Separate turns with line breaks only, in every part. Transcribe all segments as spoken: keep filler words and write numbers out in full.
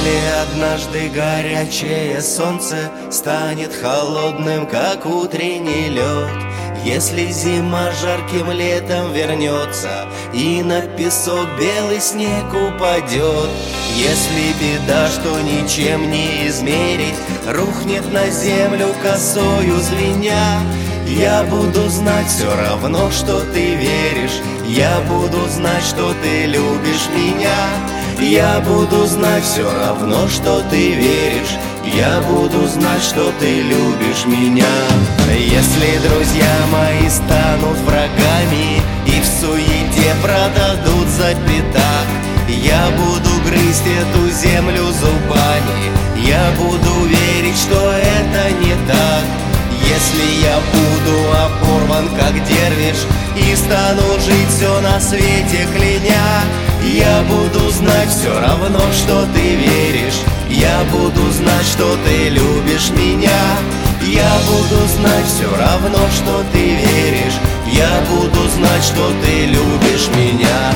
Если однажды горячее солнце станет холодным, как утренний лед, если зима жарким летом вернется и на песок белый снег упадет, если беда, что ничем не измерить, рухнет на землю косою звеня, я буду знать все равно, что ты веришь, я буду знать, что ты любишь меня. Я буду знать все равно, что ты веришь, я буду знать, что ты любишь меня. Если друзья мои станут врагами и в суете продадут за пятак, я буду грызть эту землю зубами, я буду верить, что это не так. Если я буду оборван, как дервиш, и стану жить все на свете кляня, я буду знать все равно, что ты веришь, я буду знать, что ты любишь меня. Я буду знать все равно, что ты веришь, я буду знать, что ты любишь меня.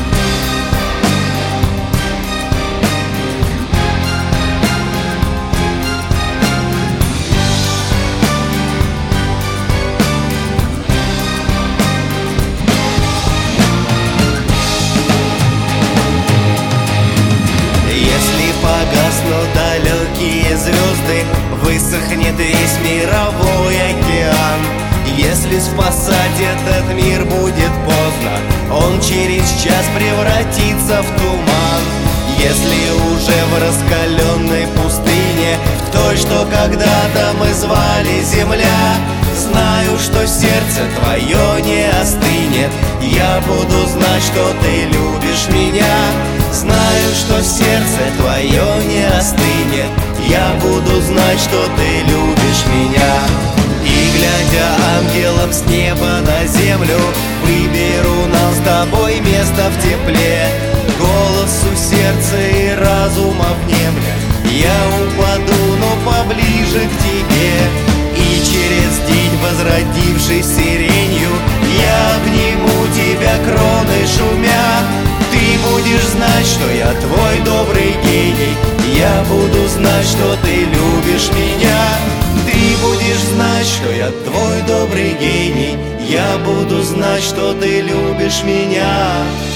Погаснут далекие звезды, высохнет весь мировой океан. Если спасать этот мир будет поздно, он через час превратится в туман. Если уже в раскаленной пустыне, в той, что когда-то мы звали земля, знаю, что сердце твое не остынет, я буду знать, что ты любишь меня. Знаю, что сердце твое не остынет, я буду знать, что ты любишь меня. И глядя ангелом с неба на землю, выберу нам с тобой место в тепле. Голосу сердца и разума внемля, я упаду, но поближе к тебе. И через день, возродившись сиренью, я обниму тебя кроной шумя. Ты будешь знать, что я твой добрый гений, я буду знать, что ты любишь меня. Ты будешь знать, что я твой добрый гений, я буду знать, что ты любишь меня.